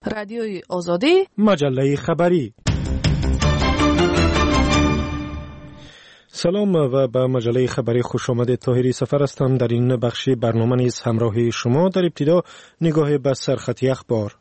رادیوی آزادی، مجله خبری. سلام و به مجله خبری خوش آمدید. طاهری سفر هستم. در این بخش برنامه نیز همراه شما. در ابتدا نگاه به سرخط اخبار.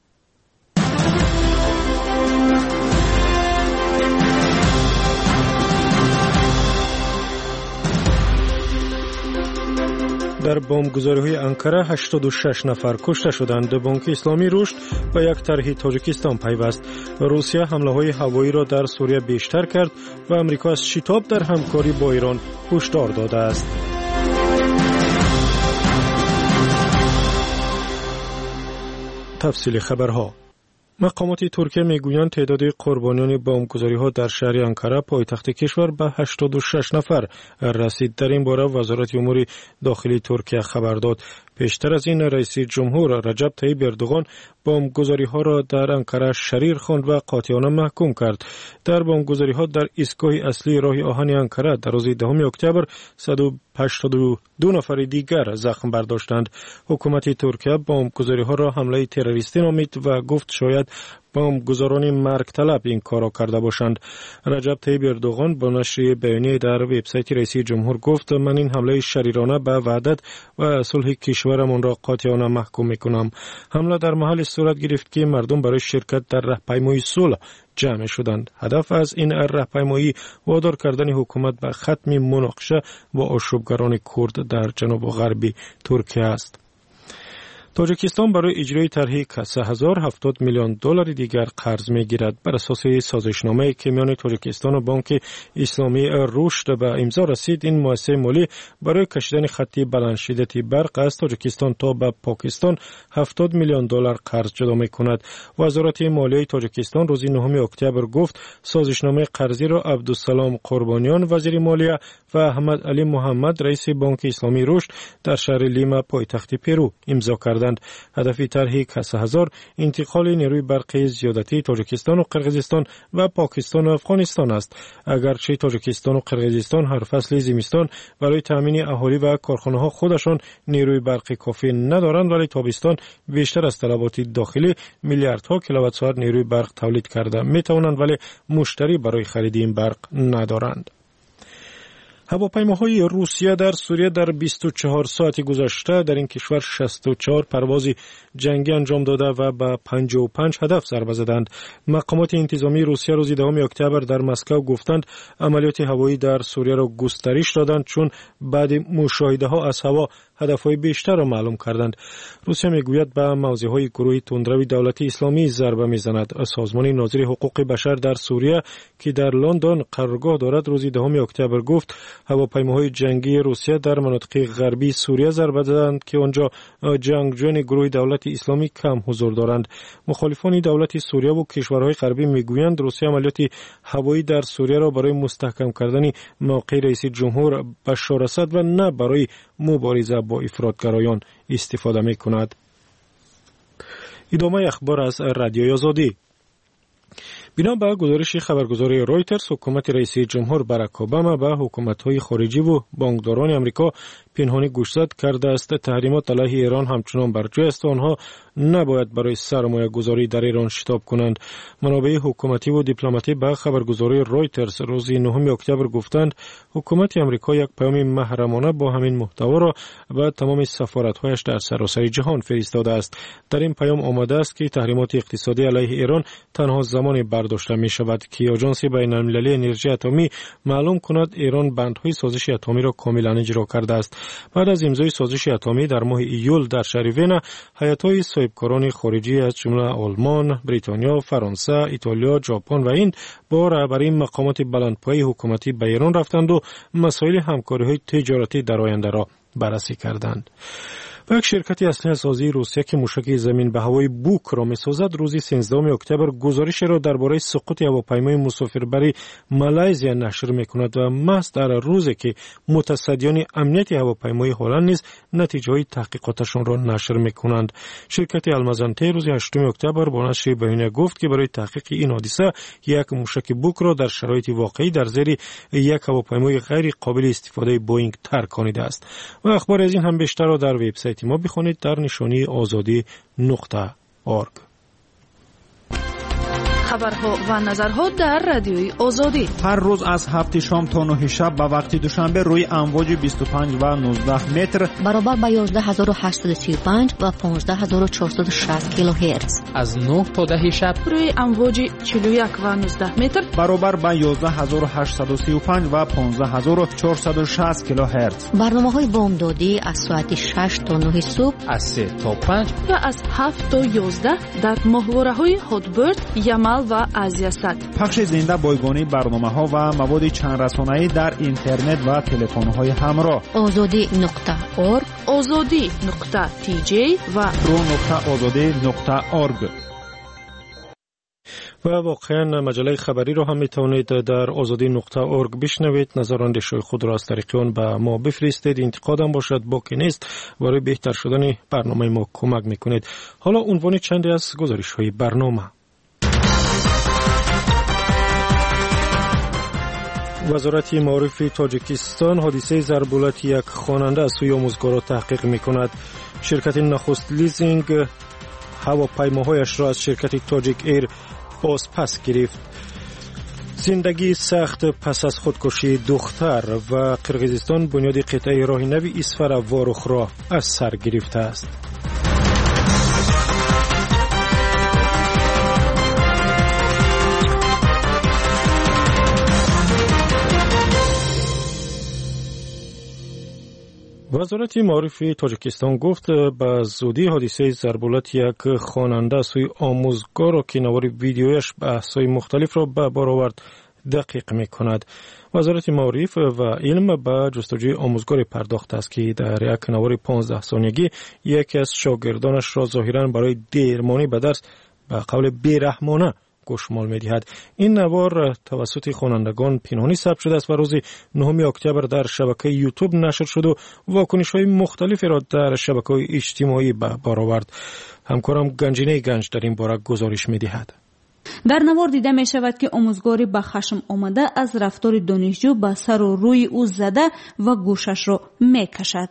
در بمبگذاری‌های انقره 86 نفر کشته شدند. بانک اسلامی رشد به یک طرح تاجیکستان پیوست. روسیه حمله‌های هوایی را در سوریه بیشتر کرد و آمریکا از شتاب در همکاری با ایران هشدار داده است. تفصیل خبرها. مقامات ترکیه میگویند تعداد قربانیان بمبگذاری‌ها در شهر انقره پایتخت کشور به 86 نفر رسید. در این باره وزارت امور داخلی ترکیه خبر داد. پیشتر از این رئیس جمهور رجب طیب اردوغان بمبگذاری‌ها را در انقره شریر خواند و قاطعانه محکوم کرد. در بمبگذاری‌ها در ایستگاه اصلی راه آهن انقره در روز 10 اکتبر 182 نفر دیگر زخم برداشتند. حکومت ترکیه بمبگذاری‌ها را حمله تروریستی نامید و گفت شاید بمبگذاران مرگ طلب این کار را کرده باشند. رجب طیب اردوغان با نشر بیانیه در وبسایت رئیس جمهور گفت: من این حمله شریرانه به وحدت و صلح کشورمان را قاطعانه محکوم میکنم. حمله در محل صورت گرفت که مردم برای شرکت در راهپیمایی صلح جمع شدند. هدف از این راهپیمایی وادار کردن حکومت به ختم مناقشه با آشوبگران کرد در جنوب و غربی ترکیه است. تاجیکستان برای اجرای طرح 3070 میلیون دلار دیگر قرض میگیرد. بر اساس سازشنامه‌ای که میان تاجیکستان و بانک اسلامی رشد به امضا رسید، این مؤسسه مالی برای کشیدن خط بلند شدتی برق از تاجیکستان تا به پاکستان 70 میلیون دلار قرض جدا میکند. وزارت مالیه تاجیکستان روز 9 اکتبر گفت سازشنامه قرضی را عبدالسلام قربانیان وزیر مالیه و احمد علی محمد رئیس بانک اسلامی رشد در شهر لیما پایتخت پرو امضا کردند. هدف طرح 30,000 انتقال نیروی برقی زیادتی تاجیکستان و قرقیزستان و پاکستان و افغانستان است. اگرچه تاجیکستان و قرقیزستان هر فصل زمستان برای تامین اهالی و کارخانه‌ها خودشان نیروی برقی کافی ندارند، ولی تابستان بیشتر از طلبات داخلی میلیاردها کیلووات ساعت نیروی برق تولید کرده میتوانند، ولی مشتری برای خرید این برق ندارند. هواپیماهای روسیه در سوریه در 24 ساعت گذشته در این کشور 64 پرواز جنگی انجام داده و به 55 هدف ضربه زدند. مقامات انتظامی روسیه روز 10 اکتبر در مسکو گفتند عملیات هوایی در سوریه را گسترش دادند چون بعد مشاهده‌ها از هوا هدفهای بیشتر را معلوم کردند. روسیه میگوید به موضعهای گروه تندروی دولت اسلامی ضربه میزند. سازمان ناظر حقوق بشر در سوریه که در لندن قرارگاه دارد روز 10 اکتبر گفت هواپیماهای جنگی روسیه در مناطق غربی سوریه ضربه زدند که آنجا جنگجویان گروه دولت اسلامی کم حضور دارند. مخالفان دولت سوریه و کشورهای غربی میگویند روسیه عملیات هوایی در سوریه را برای مستحکم کردن موقع رئیس جمهور بشار اسد و نه برای مبارزه با افراطگرایان استفاده میکند. ادامه اخبار از رادیوی آزادی. بنا به گزارش خبرگزاری رویترز، حکومت رئیس جمهور باراک اوباما به حکومت‌های خارجی و بانکداران آمریکا پنهانی گوشزد کرده است تحریمات علیه ایران همچنان بر جای است و آنها نباید برای سرمایه گذاری در ایران شتاب کنند. منابع حکومتی و دیپلماتی به خبرگزاری رویترز روز 9 اکتبر گفتند حکومت آمریکا یک پیام محرمانه با همین محتوا را به تمام سفارت‌هایش در سراسر جهان فرستاده است. در این پیام آمده است که تحریمات اقتصادی علیه ایران تنها زمانی برداشته می شود که آژانس بین‌المللی انرژی اتمی معلوم کند ایران بندهای سازش اتمی را کاملا اجرا کرده است. بعد از امضای سازش اتمی در ماه ایول در شهر وین، هیئت‌های صاحبکاران خارجی از جمله آلمان، بریتانیا، فرانسه، ایتالیا، ژاپن و هند با رهبری مقامات بلندپایه حکومتی به ایران رفتند و مسائل همکاری‌های تجارتی در آینده را بررسی کردند. و یک شرکت اسلحه سازی روسیه که موشک زمین به هوای بوک را می‌سازد روز 13 اکتبر گزارش را درباره سقوط هواپیمای مسافربری مالزیا نشر می‌کند و محض در روزی که متصدیان امنیت هواپیمای هلند نیز نتیجه‌های تحقیقاتشان را نشر می‌کنند. شرکت المازنته روز 8 اکتبر با نشر بیانیه گفت که برای تحقیق این حادثه یک موشک بوک را در شرایط واقعی در زیر یک هواپیمای غیر قابل استفاده بوئینگ ترکانیده است. و اخبار از این هم بیشتر را در وبسایت ما بخونید در نشانی azadi.org. خبرها و نظرها در رادیوی آزادی. هر روز از 7 شام تا 9 شب به وقت دوشنبه روی امواج 25 و 19 متر برابر با 11835 و 15460 کیلوهرتز. از 9 تا 10 شب روی امواج 41 و 19 متر برابر با 11835 و 15460 کیلوهرتز. برنامه‌های بامدادی از ساعت 6 تا 9 صبح، از 3 تا 5 و از 7 تا 11 در ماهواره‌های هاتبرد، یمل و آزیاستان. پخش زنده بایگانی برنامه‌ها و مواد چند رسانه‌ای در اینترنت و تلفن‌های همراه. azadi.org، azadi.tj و pro.azadi.org. و واقعا مجله خبری رو هم میتونید در azadi.org بشنوید. نظر اندیشه خود را از طریق آن به ما بفرستید. انتقادم باشد باکی نیست، برای بهتر شدن برنامه ما کمک میکنید. حالا عنوان چندی از گزارش های برنامه. وزارت معارف تاجیکستان حادثه ضربالت یک خواننده از سوی آموزگارا تحقیق میکند. شرکت نخست لیزینگ هواپیماهایش را از شرکت تاجیک ایر پس گرفت. زندگی سخت پس از خودکشی دختر و قرقیزستان بنیاد قطعه راه نوی اسفر وارخ را از سر گرفته است. وزارت معارف تاجیکستان گفت به زودی حادثه ضربالت یک خواننده سوی آموزگار را که نوار ویدیویش بحث‌های مختلف را به بار آورد دقیق می‌کند. وزارت معارف و علم به جستجوی آموزگار پرداخته است که در یک نوار 15 ثانیه‌ای یکی از شاگردانش را ظاهراً برای دیرمانی به درس به قول بیرحمانه گوشمال می‌دهد. این نوار توسط خوانندگان پنهانی ثبت شده است و روز 9 اکتبر در شبکه یوتیوب نشر شد و واکنش‌های مختلفی را در شبکه‌های اجتماعی به بار آورد. همکارم گنجینه گنج در این باره گزارش می‌دهد. در نوار دیده می شود که آموزگاری به خشم آمده از رفتار دانشجو به سر و روی او زده و گوشش را می کشد.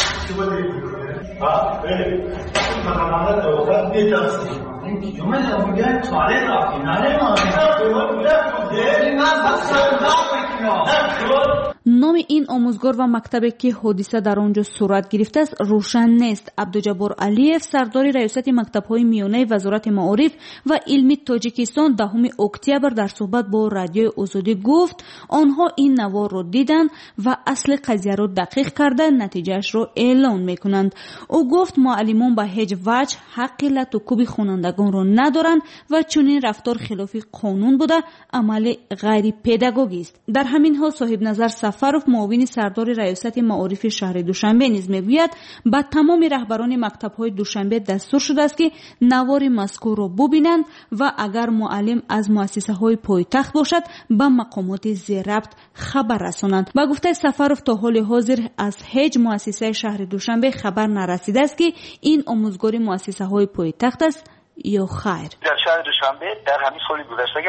نام این آموزگار و مکتبی که حادثه در آنجا صورت گرفته است روشن نیست. عبدالجبار علیف سردار ریاست مکتب‌های میانه وزارت معارف و علمی تاجیکستان 10 اکتبر در صحبت با رادیوی آزادی گفت آنها این نوار را دیدند و اصل قضیه را دقیق کرده نتیجهش را اعلان میکنند. او گفت معلمان به هیچ وجه حق لط و کوب خوانندگان را ندارند و چنین رفتار خلاف قانون بوده عمل غیر پداگوژیک است. در همین حال صاحب نظر سفروف معاون سردار ریاست معارف شهر دوشنبه نیز میگوید با تمام رهبران مکتب‌های دوشنبه دستور شده است که نوار مذکور را ببینند و اگر معلم از مؤسسه‌های پایتخت باشد به مقامات زیرربط خبر رسانند. با گفته سفروف تا حال حاضر از هیچ مؤسسه شهر دوشنبه خبر نرسیده است که این آموزگاری مؤسسه‌های پایتخت است یا خیر. در شهر دوشنبه در همین سال گذشته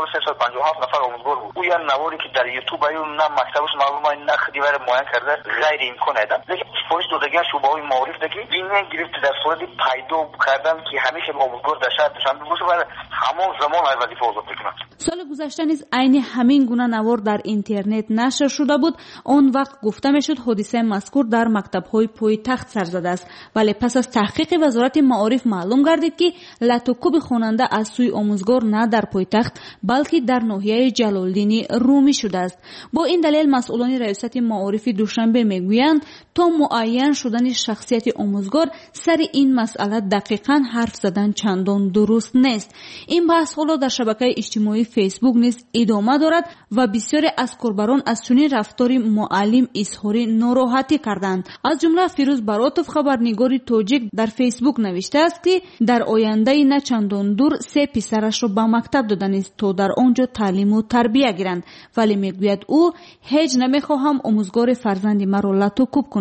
7357 نفر آموزگار بود. او یعنی نواری که در یوتیوب ایو نه مکتبش معلومه نه خدیور معین کرده غیر امکان است. لیکن پلیس دادگاه شعبه‌های معارف دیگه بینه گرفت در صورت پیدا کردن که همیشه آموزگار در شهر دوشنبه باشه و همون زمان از وظیفه آزاد بکنند. سال گذشته نیز عین همین گونه نوار در اینترنت نشر شده بود. آن وقت گفته میشد حادثه مذکور در مکتب‌های پایتخت سر زده است، ولی پس از تحقیق وزارت معارف معلوم گردید که لطوکوب خواننده از سوی آموزگار نه در پایتخت بلکه در ناحیه جلالدین رومی شده است. با این دلیل مسئولان ریاست معارف دوشنبه میگویند تا معین شدن شخصیت آموزگار سر این مسئله دقیقاً حرف زدن چندان درست نیست. این بحث حالا در شبکه اجتماعی فیسبوک نیز ادامه دارد و بسیاری از کاربران از چنین رفتار معلم اظهار ناراحتی کردند. از جمله فیروز براتوف خبرنگار تاجیک در فیسبوک نوشته است که در آینده نه چندان دور 3 پسرش را به مکتب دادن است تا در آنجا تعلیم و تربیت گیرند، ولی میگوید او هیچ نمیخواهم آموزگار فرزند مرا لطوکوب کند.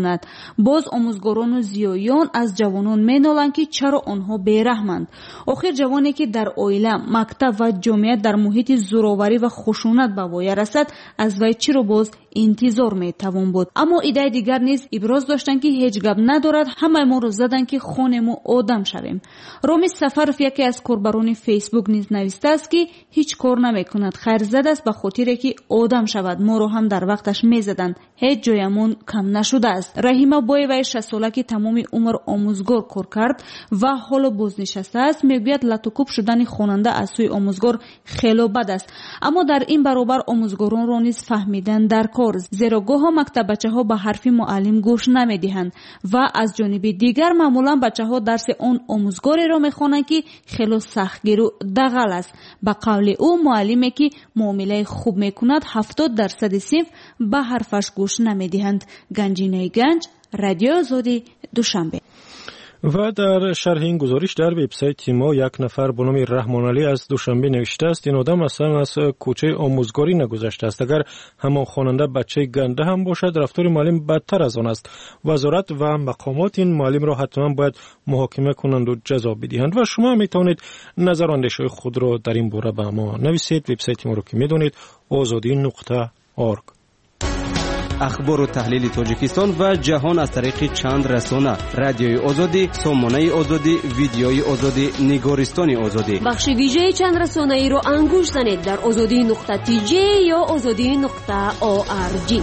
میکند. باز آموزگاران و زیایان از جوانان مینالند که چرا آنها بیرحمند. آخر جوانی که در عائله، مکتب و جامعه در محیط زورآوری و خشونت به وای رسد، از وی چرا باز انتظار میتوان بود؟ اما ایده دیگر نیز ابراز داشتند که هیچ گپ ندارد، همه ما رو زدن که خونمو آدم شویم. رامیز سفرف یکی از کاربران فیسبوک نیز نوشته است که هیچ کار نمیکند، خیر زد است به خاطر که آدم شود. ما رو هم در وقتش میزدند، هیچ جایمون کم نشده است. رحیمه بایوی 60 ساله که تمام عمر آموزگار کار کرد و حالا بازنشسته است، میگوید لطوکوب شدن خواننده از سوی آموزگار خیلی بد است. اما در این برابر آموزگاران را نیز فهمیدن در کار، زیرا گاهی مکتب بچه‌ها به حرف معلم گوش نمیدهند و از جانب دیگر معمولا بچه‌ها درس آن آموزگاری را میخوانند که خیلی سختگیر و دغل است. به قول او معلمی که معامله خوب میکند 70% صنف به حرفش گوش نمیدهند. گنجینه گنج، رادیو آزادی، دوشنبه. و در شرح این گزارش در وبسایت ما یک نفر به نام رحمان علی از دوشنبه نوشته است این آدم اصلا از کوچه آموزگاری نگذشته است. اگر همان خواننده بچه گنده هم باشد رفتار معلم بدتر از آن است. وزارت و مقامات این معلم را حتما باید محاکمه کنند و جزا بدهند. و شما می توانید نظر و اندیشه خود را در این باره به ما نویسید. وبسایت ما را که میدونید azadi.org. اخبار و تحلیل تاجیکستان و جهان از طریق چند رسانه: رادیوی آزادی، سامانه آزادی، ویدیوی آزادی، نگارستان آزادی. بخش ویژه چند رسانه ای رو انگوش زنید در azadi.tj یا azadi.org.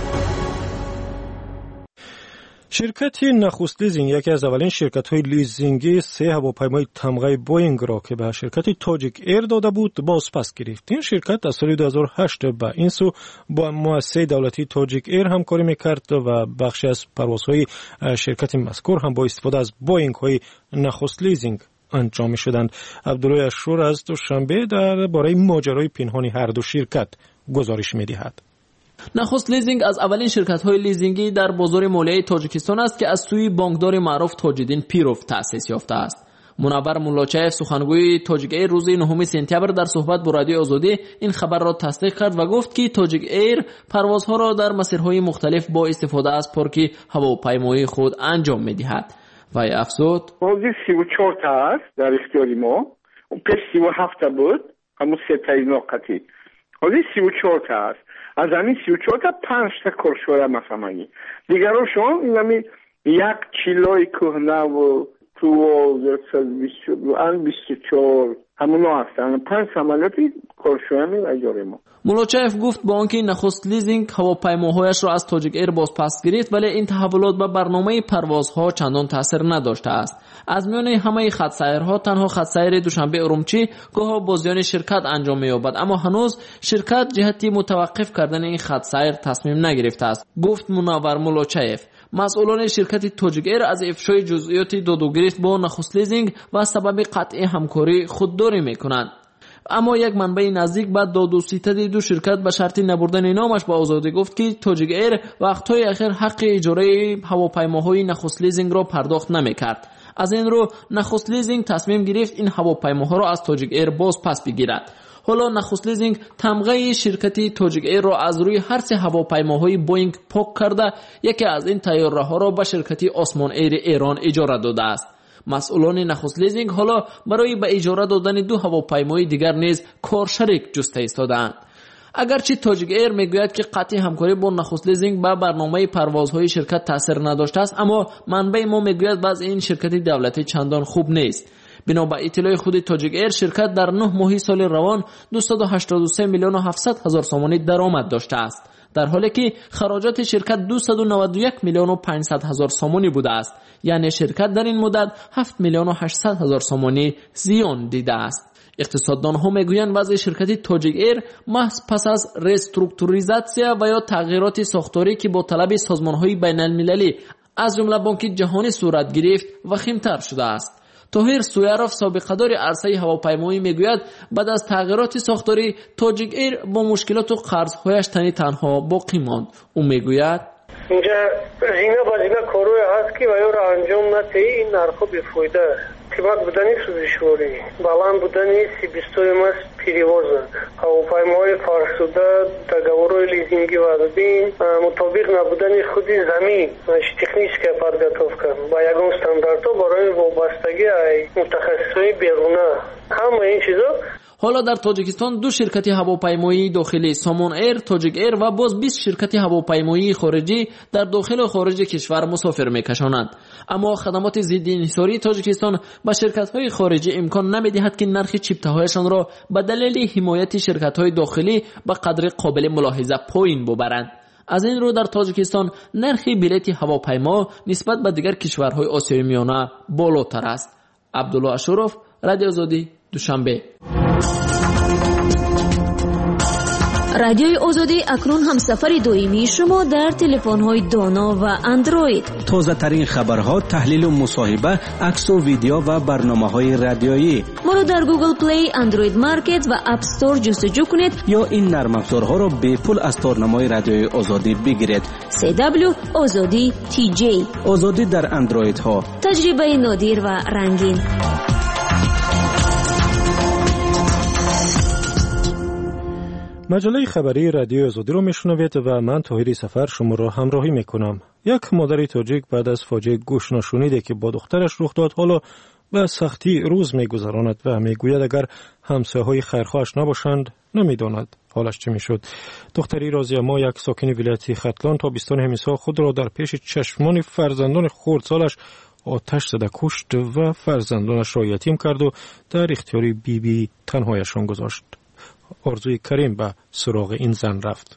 شرکت نخست لیزینگ یکی از اولین شرکت‌های لیزینگی 3 هواپیمای تمغه بوینگ را که به شرکت تاجیک ایر داده بود بازپس گرفت. این شرکت از سال 2008 به این سو با مؤسسه دولتی تاجیک ایر همکاری می‌کرد و بخشی از پروازهای شرکت مذکور هم با استفاده از بوینگ‌های نخست لیزینگ انجام می‌شدند. عبدالله اشرور از دوشنبه درباره ماجرای پنهانی هر دو شرکت گزارش می‌دهد. نخست لیزینگ از اولین شرکت‌های لیزینگی در بازار مالیه تاجیکستان است که از سوی بانکدار معروف تاجدین پیروف تأسیس یافته است. منور مولاچایف سخنگوی تاجیک ایر روز 9 سپتامبر در صحبت با رادیو آزادی این خبر را تصدیق کرد و گفت که تاجیک ایر پروازها را در مسیرهای مختلف با استفاده از پارک هواپیمایی خود انجام می‌دهد. و افزود: حدود 34 تا است در اختیار ما. اون پیش 37 بود، همون 3 تا نوقتی. حدود 34 تا است. از همین 34 تا 5 تا کارشوار مفهمانی دیگرشون اینمی یک چیلای کهنه و تو 24 همونا هستن. 5 عملیاتی کارشواری اجاره ما. مولاچایف گفت با آنکه نخست لیزینگ هواپیماهایش را از تاجیک ایر بازپس گرفت ولی این تحولات به برنامه پروازها چندان تاثیر نداشته است. از میان همه خط سیرها تنها خط سیر دوشنبه ارومچی گاه با زیان شرکت انجام می‌یابد، اما هنوز شرکت جهتی متوقف کردن این خط سیر تصمیم نگرفته است، گفت منور مولاچایف. مسئولان شرکت تاجیک ایر از افشای جزئیات دادوگریفت با نخست لیزینگ و سبب قطع همکاری خودداری می‌کنند. اما یک منبع نزدیک به دادوستدی دو شرکت به شرط نبردن نامش به آزادی گفت که تاجیک ایر وقت‌های اخیر حق اجاره هواپیماهای نخست لیزینگ را پرداخت نمی‌کرد. از این رو نخست لیزینگ تصمیم گرفت این هواپیماها را از تاجیک ایر باز پس بگیرد. حالا نخست لیزینگ تمغه شرکتی تاجیک ایر را از روی هر سه هواپیماهای بوینگ پاک کرده یکی از این طیاره‌ها را به شرکتی آسمان ایر ایران اجاره داده است. مسئولان نخست لیزینگ حالا برای به اجاره دادن 2 هواپیمای دیگر نیز کارشریک جسته ایستادند. اگرچه تاجیک ایر میگوید که قطع همکاری با نخست لیزینگ به برنامه پروازهای شرکت تاثیر نداشته است، اما منبع ما میگوید بعض این شرکت دولتی چندان خوب نیست. بنا به اطلاع خود تاجیک ایر شرکت در 9 ماه سال روان 283 میلیون و 700 هزار سومانی درآمد داشته است، در حالی که خراجات شرکت 291 میلیون و 500 هزار سومانی بوده است. یعنی شرکت در این مدت 7 میلیون و 800 هزار سومانی زیان دیده است. اقتصاددان ها میگویند وضع شرکت تاجیک ایر محض پس از ریسترکتوریزاسیا و یا تغییرات ساختاری که با طلب سازمان های بین المللی از جمله بانک جهانی صورت گرفت وخیم‌تر شده است. طاهر سویاروف سابقه‌دار عرصه هواپیمایی میگوید بعد از تغییرات ساختاری تاجیک ایر با مشکلات و قرض‌هایش تنها باقی ماند. او میگوید اینجا زینه کاروی هست که و یا را انجام نتی این نرخ بیفایده تیمک بودنی سوزشوری بالان بودنی سی بیستوی ماست перевоза. ҳавопаймоҳои фарсуда договори лизинги ва бин мутобиқ набудани худи замин техническая подготовка ба ягон стандартҳо барои вобастагии мутахассисони беруна ҳама ин чизо. حالا در تاجیکستان 2 شرکت هواپیمایی داخلی سامان ایر، تاجیک ایر و باز 20 شرکت هواپیمایی خارجی در داخل و خارج کشور مسافر میکشانند. اما خدمات ضد انحصاری تاجیکستان به شرکت‌های خارجی امکان نمی‌دهد که نرخ چیپته‌هایشان را به دلیل حمایت شرکت‌های داخلی به قدر قابل ملاحظه پایین ببرند. از این رو در تاجیکستان نرخ بلیط هواپیما نسبت به دیگر کشورهای آسیای میانه بالاتر است. عبدالله اشرف، رادیو آزادی، دوشنبه. رادیوی آزادی اکنون همسفر دائمی شما در تلفن‌های دانا و اندروید. تازه ترین خبرها، تحلیل و مصاحبه، عکس و ویدیو و برنامه‌های رادیویی. ما رو در گوگل پلی، اندروید مارکت و اپ استور جستجو کنید یا این نرم افزارها را به پول از تارنمای رادیوی آزادی بگیرید. CW آزادی TJ. آزادی در اندروید ها. تجربه نادر و رنگین. مجله خبری رادیو آزادی رو میشنوید و من طاهری سفر شما را همراهی میکنم. یک مادر تاجیک بعد از فاجعه گوش نشنیده که با دخترش رخ داد حالا به سختی روز میگذراند و میگوید اگر همسایه‌های خیرخواهش نباشند نمیداند حالش چه میشد. دختری رازی ما، یک ساکن ولایت ختلان، تابستان امسال خود را در پیش چشمان فرزندان خردسالش آتش زده کشت و فرزندانش را یتیم کرد و در اختیار بی تنهایشان گذاشت. آرزوی کریم به سراغ این زن رفت.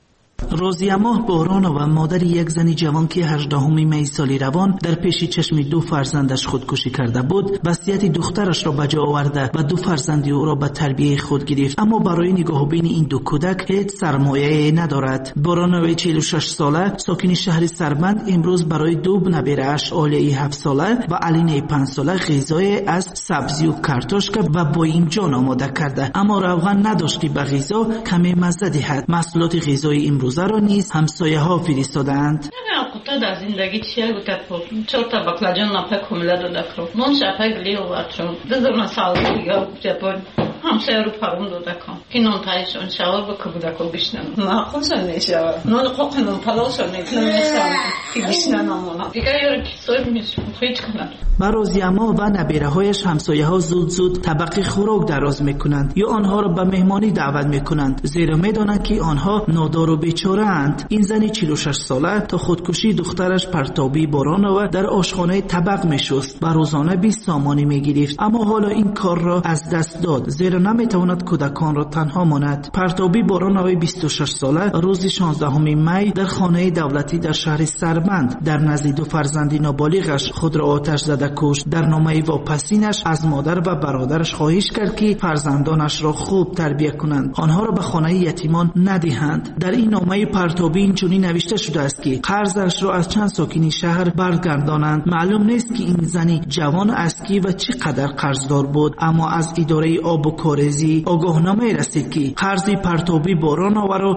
رازیه ماه بارانова مادر یک زن جوان که 18 می سال روان در پیش چشم 2 فرزندش خودکشی کرده بود، وصیت دخترش را به جا آورده و 2 فرزند او را به تربیت خود گرفت. اما برای نگاه بین این 2 کودک هیچ سرمایه‌ای ندارد. بارانova 46 ساله ساکن شهر سربند امروز برای 2 نبیره‌اش آلیه 7 ساله و علینه 5 ساله غذای از سبزی و کارتوشکا و باینجان آماده کرده، اما روغن نداشت که به غذا کمی مزه دهد. محصولات غذایی امروز را نیز همسایه ها فرستادند. قطعه در زندگی چیه بود که 4 تا بقلاجان نپک کاملا داده کرد. نون شپک لیو بچون. دزرنا سالی یا جبان همسایه رو پرون داده کن. که نون تایشون شاور با کبوده که بشنم. نه خوشم نشود. نون قوق نون پلاشون نمیشم که بشنم اونا. دیگه یارو کیسوی میشم هیچ کنن. برای اما و نبیره هایش همسایه ها زود طبق خوراک دراز میکنند یا آنها را به مهمانی دعوت میکنند، زیرا میدانند که آنها نادار و بیچاره اند. این زنی 46 ساله تا خودکشی دخترش پرتابی بارانova در آشخانه طبق میشست و روزانه 20 سامانی میگرفت، اما حالا این کار را از دست داد زیرا نمیتواند کودکان را تنها ماند. پرتابی بارانova 26 ساله روز 16 می در خانه دولتی در شهر سربند در نزد 2 فرزند نابالغش خود را آتش زده کشت. در نامه واپسینش از مادر و برادرش خواهش کرد که فرزندانش را خوب تربیت کنند، آنها را به خانه یتیمان ندهند. در این نامه پرتابی اینچنین نوشته شده است که قرضش را از چند ساکن شهر برگردانند. معلوم نیست که این زنی جوان است که و چقدر قرضدار بود، اما از اداره آب و کارزی آگاهنامه رسید که قرض پرتابی بارانova را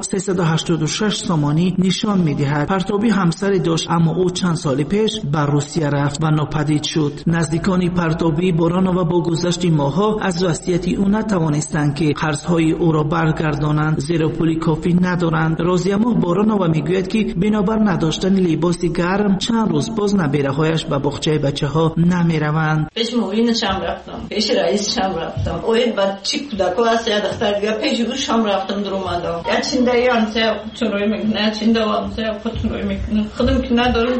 386 سامانی نشان می‌دهد. پرتابی همسری داشت اما او چند سال پیش به روسیه رفت و ناپدید شد. نزدیکان پرتابی بارانova با گذشت ماه‌ها از وصیت او نتوانستند که قرضهای او را برگردانند زیرا پول کافی ندارند. رازیما بارانova میگوید که بنابر نداشتن لباس گرم چند روز باز نبیره‌هایش به باغچه بچه‌ها نمی‌روند. پیش موینشم رفتم، پیش رئیسشم رفتم. اوید بعد چی کودک‌ها است یا دختر دیگه پیش روشم رفتم در اومدم. یا چنده یا چون روی میکنه، چنده و خودتون روی میکنه. خودم که ندارم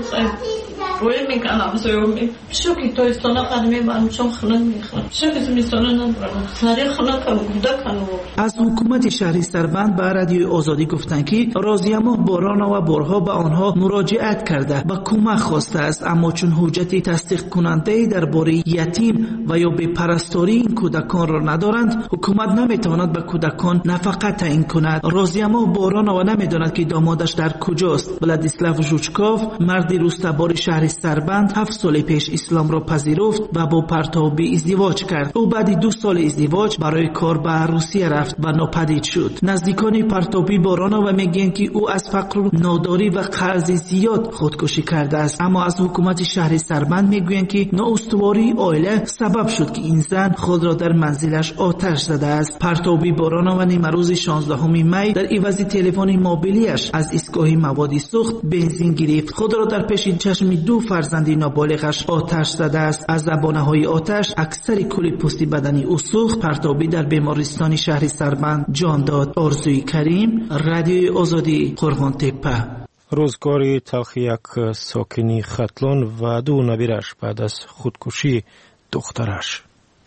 روی میکنم زیومی. شو که تویستانه قدمی من چون خنک میخوام. شو که زمستانه ندارم. سری خنک کنم کودکانو. از حکومت شهر سربند به رادیو آزادی گفتند که رازیما بارانova بارها به آنها مراجعت کرده و کمک خواسته است، اما چون حجت تصدیق کننده درباره یتیم و یا به پرستاری این کودکان را ندارند، حکومت نمیتواند به کودکان نفقه تعیین کند. رازیما بارانova نمیداند که دامادش در کجاست. ولادیسلاو ژوچکوف، مرد روستابار شهر سربند 7 سال پیش اسلام را پذیرفت و با پرتابی ازدواج کرد. او بعد 2 سال ازدواج برای کار به روسیه رفت و ناپدید شد. نزدیکان پرتابی با رانا و میگن که او از فقر و ناداری و قرض زیاد خودکشی کرده است، اما از حکومت شهر سربند میگویند که نااستواری عائله سبب شد که این زن خود را در منزلش آتش زده است. پرتابی با رانا و نیمه روز 16 می در عوض تلفن موبیلیش از ایستگاه مواد سوخت بنزین گرفت. خود را در پیش چشم 2 فرزند نابالغش آتش زده است. از زبانه‌های آتش اکثر کل پوستی بدنی او سوخت. پرتابی در بیمارستان شهر سربند جان داد. آرزوی کریم، رادیوی آزادی، قرغان‌تپه. روزگاری تلخ یک ساکنی ختلان و 2 نویرش بعد از خودکشی دخترش.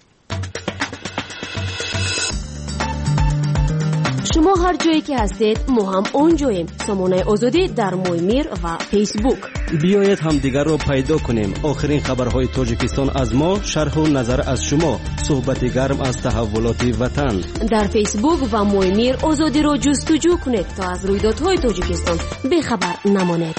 شما هر جایی که هستید ما هم اونجاییم. سامانه آزادی در مویمیر و فیسبوک. بیایید هم دیگر رو پیدا کنیم. آخرین خبرهای تاجیکستان از ما، شرح و نظر از شما، صحبت گرم از تحولات وطن. در فیسبوک و مویمیر آزادی رو جستجو کنید تا از رویدادهای تاجیکستان بی‌خبر نمانید.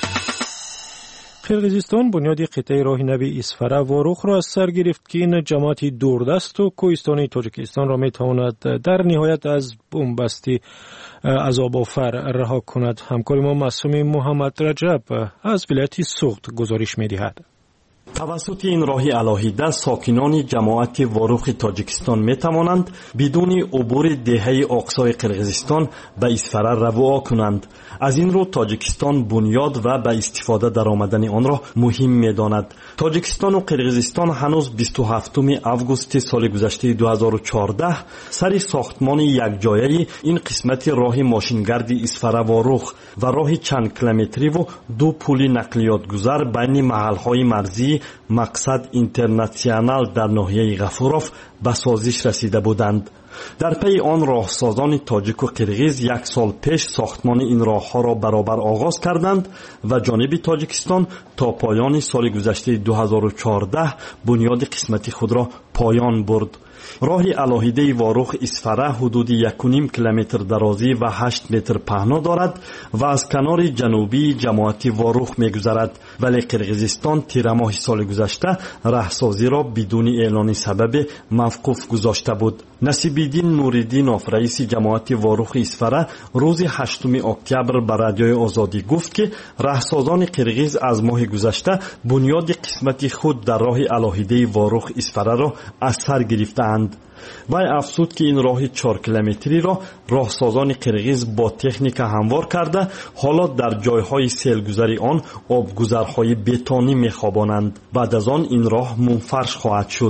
قرغیزستان بنیاد قطعه راه نوی اسفره واروخ را از سر گرفت که این جماعتی دوردست و کوهستانی تاجیکستان را میتواند در نهایت از بنبستی عذاب‌آفر رها کند. همکار ما معصوم محمد رجب از ولایت سوخت گزارش می‌دهد. توسط این راه الهیده ساکنان جماعت واروخ تاجیکستان می توانند بدون عبور دهه اقصای قرغیزستان به اسفره روا کنند. از این رو تاجیکستان بنیاد و به استفاده در آمدن آن را مهم می داند. تاجیکستان و قرغیزستان هنوز 27 آگوست سال گذشته 2014 سر ساختمان یک جایه این قسمت راه ماشینگرد اسفره واروخ و راه چند کیلومتری و 2 پل نقلیات گذر بین محل‌های مرزی مقصد اینترنشنال در ناحیه غفوروف به سازش رسیده بودند. در پی آن راهسازان تاجیک و قرغیز 1 سال پیش ساختمان این راه‌ها را برابر آغاز کردند و جانب تاجیکستان تا پایان سال گذشته 2014 بنیاد قسمتی خود را پایان برد. راه الهیده واروخ اسفره حدود 1.5 کیلومتر درازی و 8 متر پهنا دارد و از کنار جنوبی جماعت واروخ می‌گذرد، ولی قرغیزستان تیر ماه سال گذشته راهسازی را بدون اعلان سبب موقوف گذاشته بود. نصیب‌الدین نوری‌دینوف رئیس جماعت واروخ اسفره روز 8 اکتبر به رادیوی آزادی گفت که راهسازان قرغیز از ماه گذشته بنیاد قسمتی خود در راه الهیده واروخ اسفره را از سر گرفتند. وی افزود که این راه 4 کیلومتری را راهسازان قرغیز با تکنیک هموار کرده حالا در جایهای سیلگذری آن آبگذرهای بتونی می‌خوابانند. بعد از آن این راه منفرش خواهد شد.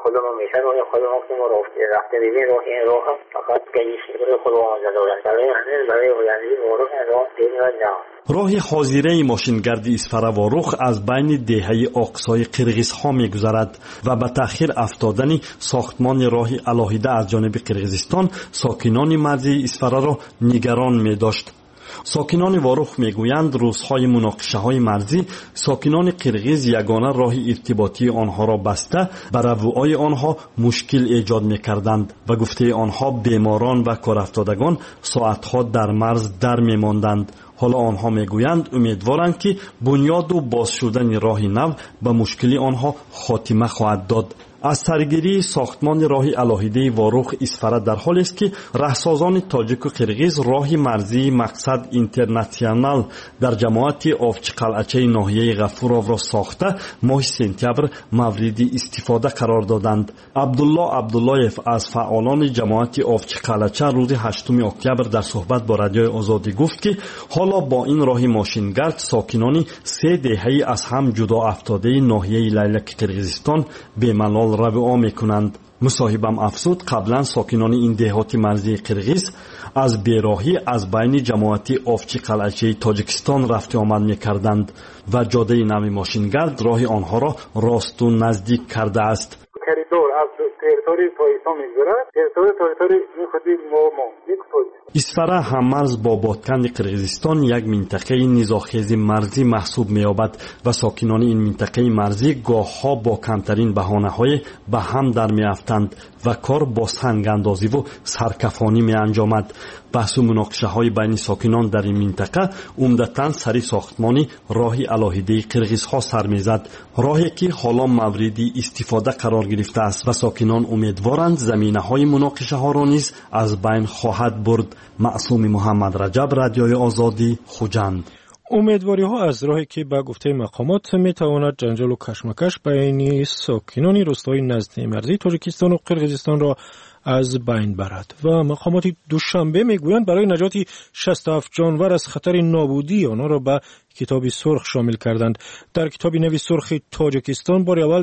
رفته ببین راه این راه هم فقط گیش خود آمده دارند برای آینده واروخ راه دیگه نه. راه حاضره ماشینگرد اسفره واروخ از بین دهه اقصای قرغیزها می‌گذرد و به تأخیر افتادن ساختمان راه الهیده از جانب قرغیزستان ساکنان مرزی اسفره را نگران می‌داشت. ساکنان واروخ میگویند روزهای مناقشه‌های مرزی ساکنان قرغیز یگانه راه ارتباطی آنها را بسته بر رفوهای آنها مشکل ایجاد میکردند و گفته آنها بیماران و کارافتادگان ساعتها در مرز در میماندند. حالا آنها میگویند امیدوارند که بنیاد و باز شدن راه نو به مشکلی آنها خاتمه خواهد داد. از سرگیری ساختمان راه الهیده واروخ اسفره در حالی است که راهسازان تاجیک و قرغیز راه مرزی مقصد اینترنشنال در جماعت آفچی قلعچه ناحیه غفورov را ساخته ماه سپتامبر مورد استفاده قرار دادند. عبدالله عبداللهیف از فعالان جماعت آفچی قلعچه روز 8 اکتبر در صحبت با رادیوی آزادی گفت که حالا با این راه ماشینگرد ساکنان 3 دهه از هم جدا افتاده ناحیه لیلک قرغیزستان به ملال روا میکنند. مصاحبم افزود قبلا ساکنان این دهات مرزی قرغیز از بیراهی از بین جماعت آفچی قلعچه تاجیکستان رفت آمد میکردند و جاده نوی ماشینگرد راه آنها را راست و نزدیک کرده است. قریب دور از تریتوری تویستان میگذرد. تریتوری خودی ما اسفره هممرز با بادکند قرقیزستان یک منطقه نیزاخیز مرزی محسوب می‌یابد و ساکنان این منطقه مرزی گاه‌ها با کمترین بهانه‌های به هم در می‌افتند و کار با سنگ اندازی و سرکفانی می‌انجامد. بحث و مناقشه‌های بین ساکنان در این منطقه عمدتاً سری ساختمانی راهی الهیده قرقیزها سر می‌زد، راهی که حالا مورد استفاده قرار گرفته است و ساکنان امیدوارند زمینه‌های مناقشه‌ها را نیز از بین خواهد برد. معصوم محمد رجب، رادیوی آزادی، خوجند. امیدواری ها از راهی که به گفته مقامات می تواند جنجال و کشمکش بین ساکنان روستای نزدیک مرزی تاجیکستان و قرقیزستان را از بین برد. و مقامات دوشنبه میگویند برای نجات 67 جانور از خطر نابودی آنها را به کتاب سرخ شامل کردند. در کتاب نوی سرخ تاجیکستان بار اول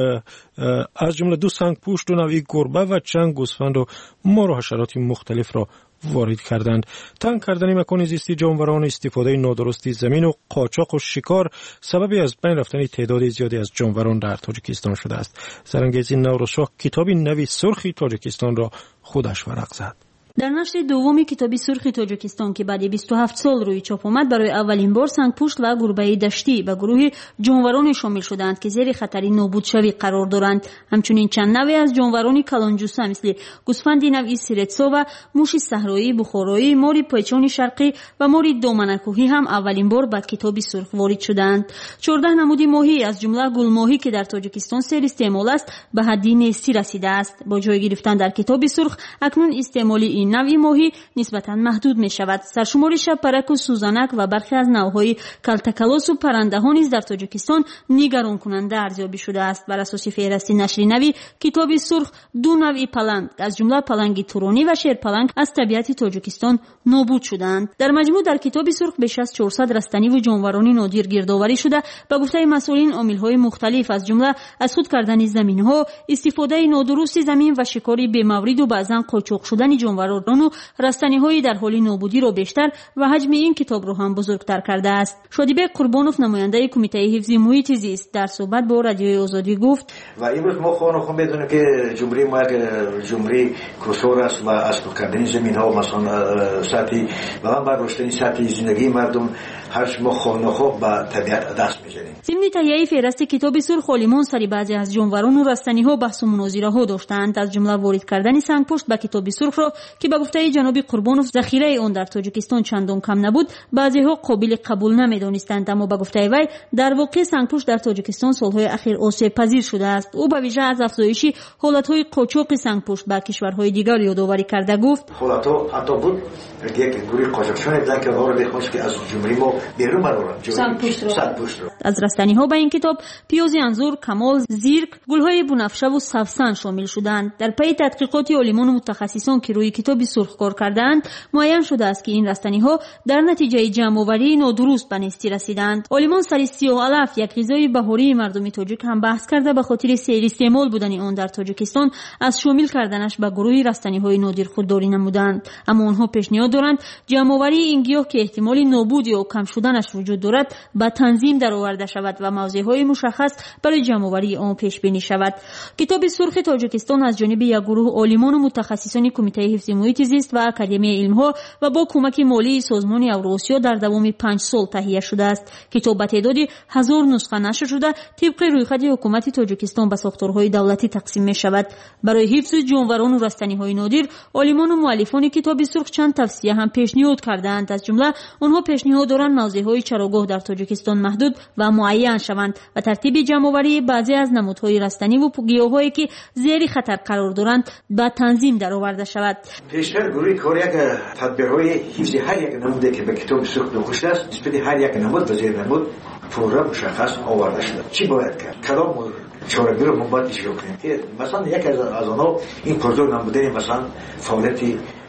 از جمله 2 سنگپوشت و نوعی گربه و چند گوسفند و مار و حشرات مختلف را وارد کردند. تنگ کردن مکان زیستی جانوران، استفاده نادرستی زمین و قاچاق و شکار سبب از بین رفتن تعداد زیادی از جانوران در تاجیکستان شده است. سرانگیزی نوروزشاه کتاب نوی سرخ تاجیکستان را خودش ورق زد. در نشر دومی کتابی سرخ تاجیکستان که بعد 27 سال روی چاپ آمد، برای اولین بار سنگپوشت و گربه دشتی به گروه جانوران شامل شدند که زیر خطر نابود شوی قرار دارند. همچنین چند نوع از جانوران کلانجوسه مثل گوسفند نوعی سیرتسا و موش صحرایی بخارایی، مار پیچان شرقی و مار دامنکوهی هم اولین بار به کتابی سرخ وارد شدند. 14 نمود ماهی از جمله گل ماهی که در تاجیکستان سیر استعمال است به حد نیستی رسیده است. با جای گرفتن در کتاب سرخ اکنون استعمال این نوعی ماهی نسبتاً محدود می شود. سرشمار شبپرک و سوزنک و برخی از نوعهای کلتکلاس و پرنده ها نیز در تاجیکستان نگران کننده ارزیابی شده است. بر اساس فهرست نشر نوی کتاب سرخ 2 نوع پلنگ از جمله پلنگ تورانی و شیرپلنگ از طبیعت تاجیکستان نابود شدند. در مجموع در کتاب سرخ بیش از 400 رستنی و جانوران نادر گردآوری شده. به گفته مسئولین عامل‌های مختلف از جمله از خود کردن زمین‌ها، استفاده نادرست زمین و شکار بی‌مورد و بعضاً قاچاق شدن جانوران و رستنی‌های در حال نابودی را بیشتر و حجم این کتاب را هم بزرگتر کرده است. شادیبek قربانوف نماینده کمیته حفظ محیط زیست در صحبت با رادیوی آزادی گفت و امروز ما خود می‌دونیم که جمهوری ما جمهوری کسور است و اصلاح کردن زمین‌ها و مثلا سطحی و بر رشد سطحی زندگی مردم هرچ ما خوب به طبیعت دست می‌زنیم. ضمن تهیه فهرست کتاب سرخ عالمان سری بعضی از جانوران و رستنی‌ها بحث و مناظره‌ها داشتند. از جمله وارد کردن سنگپوشت به کتاب سرخ را که به گفته جناب قربانوف ذخیره آن در تاجیکستان چندان کم نبود، بعضی‌ها قابل قبول نمی‌دانستند، اما به گفته وی در واقع سنگپوشت در تاجیکستان سال‌های اخیر آسیب پذیر شده است. او به ویژه از افزایش حالت‌های قاچاق سنگپوشت به کشورهای دیگر یادآوری کرده گفت حالت‌ها حتی بود یک گروه قاچاقچیان بودند که آنها را بخواست که از جمهوری ما بیرون ببرند. سنگپوشت را از رستنی‌ها به این کتاب پیاز انزور، کمال، زیرک، گل‌های بنفشه و سفسن شامل شدند. در پی تحقیقات عالمان و متخصصان که روی کتاب سرخ کار کردند، معین شده است که این رستنی‌ها در نتیجه جمع‌آوری نادرست به نیستی رسیدند. عالمان سر سیاه علف، یک غذای بهاری مردم تاجیک هم بحث کرده به خاطر سیر استعمال بودن آن در تاجیکستان از شامل کردنش به گروه رستنی‌های نادر خودداری نمودند. اما آنها پیشنهاد دارند جمع‌آوری این گیاه که احتمال نابود یا کم شدنش وجود دارد به تنظیم درآورده شود و موضع‌های مشخص برای جمع‌آوری آن پیش بینی شود. کتاب سرخ تاجیکستان از جانب یک گروه عالمان و متخصصان کمیته حفظ محیط زیست و اکادمی علم‌ها و با کمک مالی سازمان اوراسیا در دوام 5 سال تهیه شده است. کتاب به تعداد 1000 نسخه نشر شده طبق رویخط حکومت تاجیکستان به ساختارهای دولتی تقسیم می شود. برای حفظ جانوران و رستنی‌های نادر، عالمان و مؤلفان کتاب سرخ چند توصیه هم پیشنهاد کردند. از جمله آنها پیشنهاد دارند موضع‌های چراگاه در تاجیکستان محدود و معین شوند و ترتیب جمع‌آوری بعضی از نمودهای رستنی و گیاهایی که زیر خطر قرار دارند به تنظیم درآورده شود. پیشتر گروهی کار یک تدبیرهای حفظ هر یک نموده که به کتاب سرخ نوشته است نسبت هر یک نمود به زیر نمود پروگرام مشخص آورده شده. چی باید کرد؟ کدام چاره‌گیری رو باید اجرا کنیم؟ مثلا یک از آنها این پروژه نموده مثلا فعالیت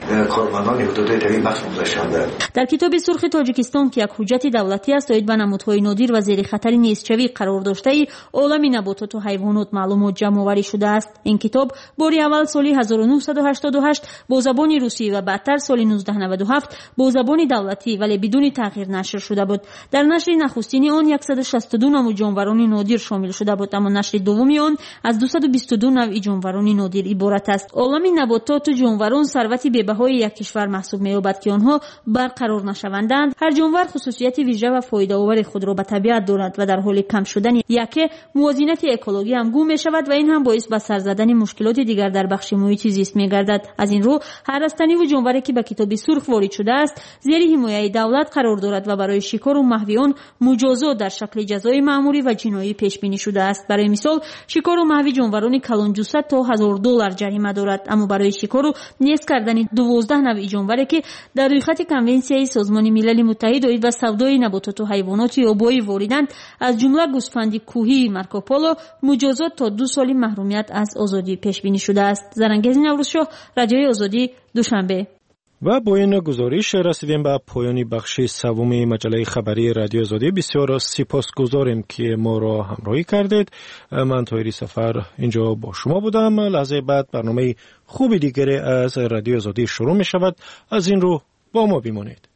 کارمندان حدود طبیعی بخش گذاشتند. در کتاب سرخ تاجیکستان که یک حجت دولتی است اوید به نمودهای نادر و زیر خطر نیستشوی قرار داشته ای عالم نباتات و حیوانات معلومات جمع آوری شده است. این کتاب باری اول سال 1988 با زبان روسی و بعدتر سال 1997 با زبان دولتی ولی بدون تغییر نشر شده بود. در نشر نخستین آن 162 نوع جانوران نادر شامل شده بود، اما نشر دوم آن از 222 نوع جانوران نادر عبارت است. عالم نباتات و جانوران ثروت بی‌بهای یک کشور محسوب می‌یابد که آنها برقرار نشوندند. هر جانور خصوصیت ویژه و فایده‌آور خود را به طبیعت دارد و در حال کم شدن یکی موازنه اکولوژی هم گم می‌شود و این هم باعث به سر زدن مشکلات دیگر در بخش محیط زیست می‌گردد. از این رو هر رستنی و جانوری که به کتاب سرخ وارد شده است زیر حمایت دولت قرار دارد و برای شکار و محو آن مجازات در شکل جزای مأموری و جنایی پیش بینی شده است. برای مثال شکار و محو جانوران کلانجوسه تا $1000 جریمه دارد، اما برای شکار و نیست کردن 12 نوع جانوری که در روی خط کنونسیون سازمان ملل متحد و سودای نباتات و حیوانات آبی واردند از جمله گوسفند کوهی مارکوپولو مجازات تا 2 سال محرومیت از آزادی پیش بینی شده است. زرنگز نوروزشاه، رادیوی آزادی، دوشنبه. و با این گزارش رسیدیم به پایان بخش سوم مجله خبری رادیو آزادی. بسیار سپاسگزاریم که ما را همراهی کردید. من طاهری سفر اینجا با شما بودم. لحظه بعد برنامه خوبی دیگری از رادیو آزادی شروع می شود. از این رو با ما بمانید.